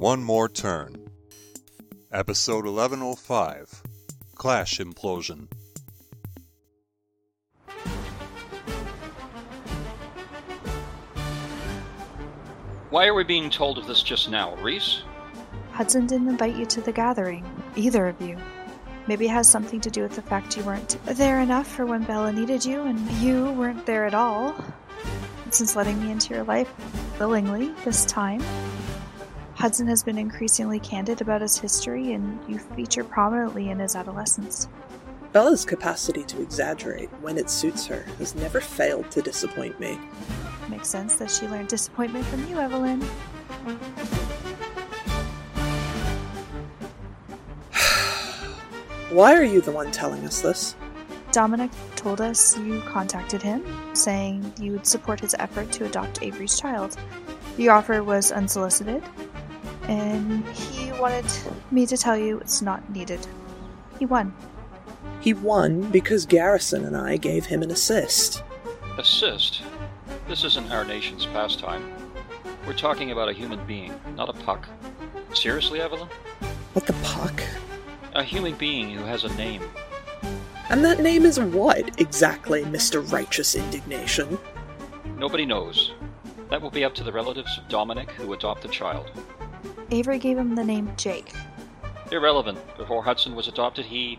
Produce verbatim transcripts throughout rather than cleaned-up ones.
One More Turn. Episode eleven oh five. Clash Implosion. Why are we being told of this just now, Reese? Hudson didn't invite you to the gathering, either of you. Maybe it has something to do with the fact you weren't there enough for when Bella needed you, and you weren't there at all. Since letting me into your life willingly this time, Hudson has been increasingly candid about his history, and you feature prominently in his adolescence. Bella's capacity to exaggerate when it suits her has never failed to disappoint me. Makes sense that she learned disappointment from you, Evelyn. Why are you the one telling us this? Dominic told us you contacted him, saying you would support his effort to adopt Avery's child. The offer was unsolicited, and he wanted me to tell you it's not needed. He won. He won because Garrison and I gave him an assist. Assist? This isn't our nation's pastime. We're talking about a human being, not a puck. Seriously, Evelyn? What the puck? A human being who has a name. And that name is what, exactly, Mister Righteous Indignation? Nobody knows. That will be up to the relatives of Dominic who adopt the child. Avery gave him the name Jake. Irrelevant. Before Hudson was adopted, he...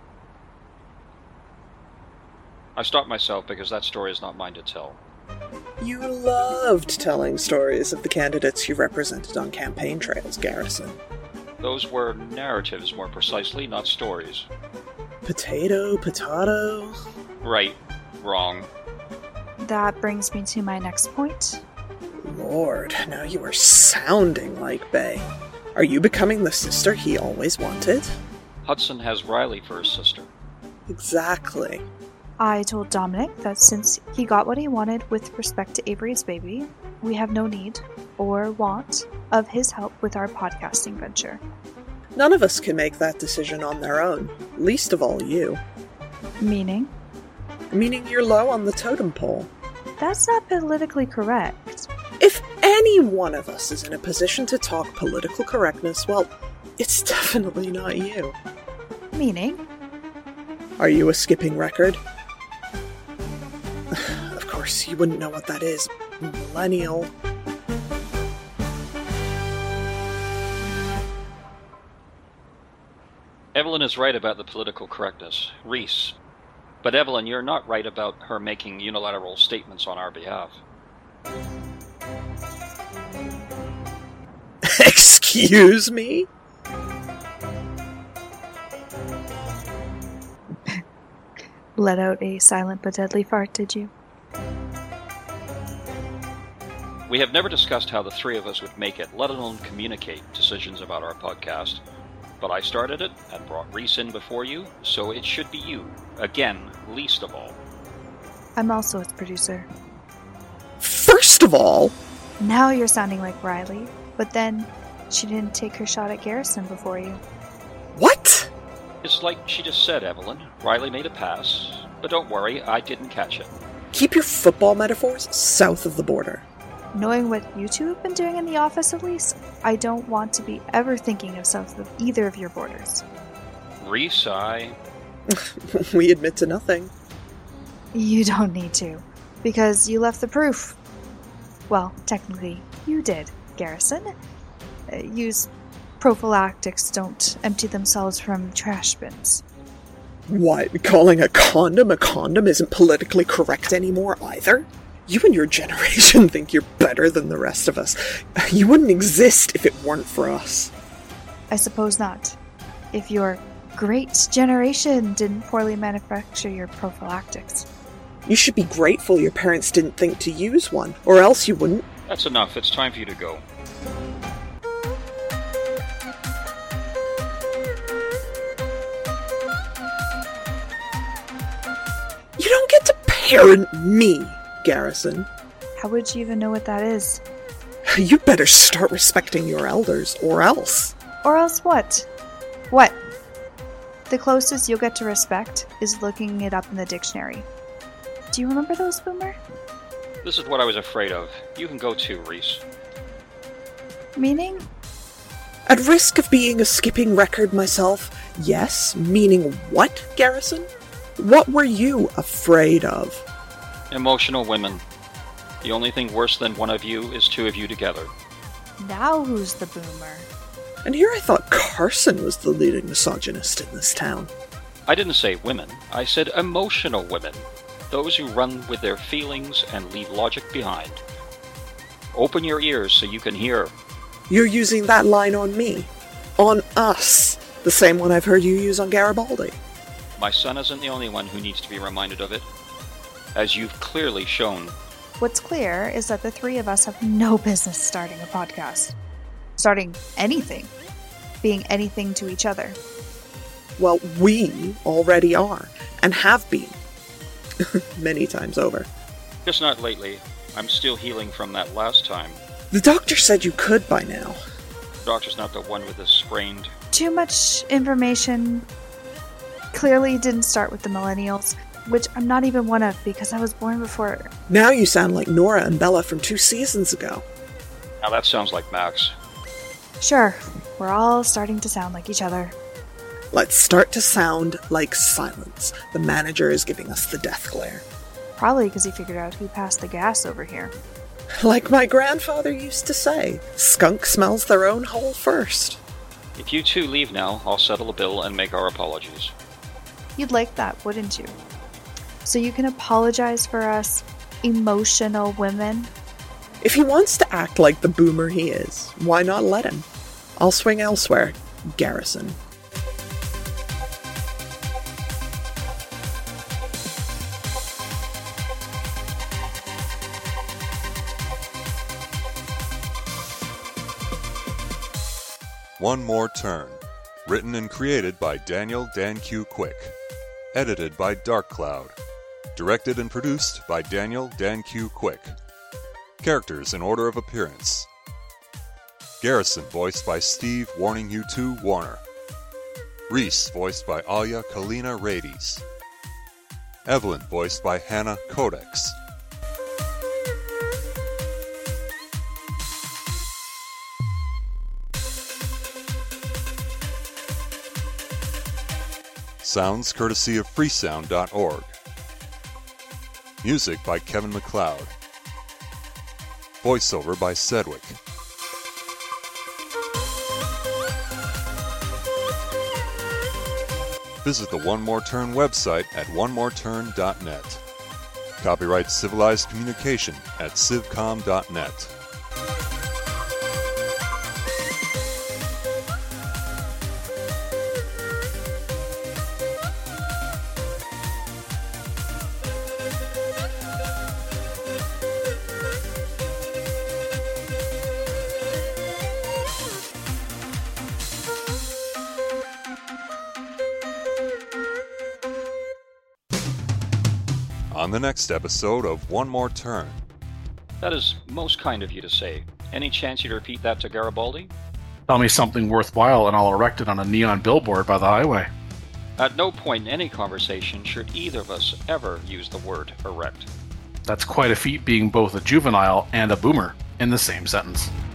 I stopped myself because that story is not mine to tell. You loved telling stories of the candidates you represented on campaign trails, Garrison. Those were narratives, more precisely, not stories. Potato, potato. Right. Wrong. That brings me to my next point. Lord, now you are sounding like Bay. Are you becoming the sister he always wanted? Hudson has Riley for his sister. Exactly. I told Dominic that since he got what he wanted with respect to Avery's baby, we have no need, or want, of his help with our podcasting venture. None of us can make that decision on their own, least of all you. Meaning? Meaning you're low on the totem pole. That's not politically correct. If any one of us is in a position to talk political correctness, well, it's definitely not you. Meaning? Are you a skipping record? Of course, you wouldn't know what that is. Millennial. Evelyn is right about the political correctness. Reese. But Evelyn, you're not right about her making unilateral statements on our behalf. Excuse me? Let out a silent but deadly fart, did you? We have never discussed how the three of us would make it, let alone communicate decisions about our podcast. But I started it and brought Reese in before you, so it should be you. Again, least of all. I'm also its producer. First of all... Now you're sounding like Riley, but then she didn't take her shot at Garrison before you. What? It's like she just said, Evelyn. Riley made a pass, but don't worry, I didn't catch it. Keep your football metaphors south of the border. Knowing what you two have been doing in the office, at least, I don't want to be ever thinking of south of either of your borders. Reese, I... We admit to nothing. You don't need to, because you left the proof. Well, technically, you did, Garrison. Uh, use prophylactics don't empty themselves from trash bins. What, calling a condom a condom isn't politically correct anymore either? You and your generation think you're better than the rest of us. You wouldn't exist if it weren't for us. I suppose not. If your great generation didn't poorly manufacture your prophylactics. You should be grateful your parents didn't think to use one, or else you wouldn't. That's enough. It's time for you to go. You don't get to parent me, Garrison. How would you even know what that is? You better start respecting your elders, or else. Or else what? What? The closest you'll get to respect is looking it up in the dictionary. Do you remember those, Boomer? This is what I was afraid of. You can go too, Reese. Meaning? At risk of being a skipping record myself, yes, meaning what, Garrison? What were you afraid of? Emotional women. The only thing worse than one of you is two of you together. Now who's the boomer? And here I thought Carson was the leading misogynist in this town. I didn't say women. I said emotional women. Those who run with their feelings and leave logic behind. Open your ears so you can hear. You're using that line on me. On us. The same one I've heard you use on Garibaldi. My son isn't the only one who needs to be reminded of it. As you've clearly shown. What's clear is that the three of us have no business starting a podcast. Starting anything. Being anything to each other. Well, we already are, and have been. Many times over. Just not lately. I'm still healing from that last time. The doctor said you could by now. The doctor's not the one with the sprained. Too much information. Clearly didn't start with the millennials, which I'm not even one of because I was born before. Now you sound like Nora and Bella from two seasons ago. Now that sounds like Max. Sure, we're all starting to sound like each other. Let's start to sound like Silence. The manager is giving us the death glare. Probably because he figured out who passed the gas over here. Like my grandfather used to say, skunk smells their own hole first. If you two leave now, I'll settle a bill and make our apologies. You'd like that, wouldn't you? So you can apologize for us, emotional women? If he wants to act like the boomer he is, why not let him? I'll swing elsewhere, Garrison. One More Turn. Written and created by Daniel Dan Q. Quick. Edited by Dark Cloud. Directed and produced by Daniel Dan Q. Quick. Characters in order of appearance. Garrison, voiced by Steve Warning You two Warner. Reese, voiced by Alia Kalina Rades. Evelyn, voiced by Hannah Codex. Sounds courtesy of freesound dot org. Music by Kevin MacLeod. Voiceover by Sedgwick. Visit the One More Turn website at one more turn dot net. Copyright Civilized Communication at civcom dot net. On the next episode of One More Turn. That is most kind of you to say. Any chance you'd repeat that to Garibaldi? Tell me something worthwhile and I'll erect it on a neon billboard by the highway. At no point in any conversation should either of us ever use the word erect. That's quite a feat being both a juvenile and a boomer in the same sentence.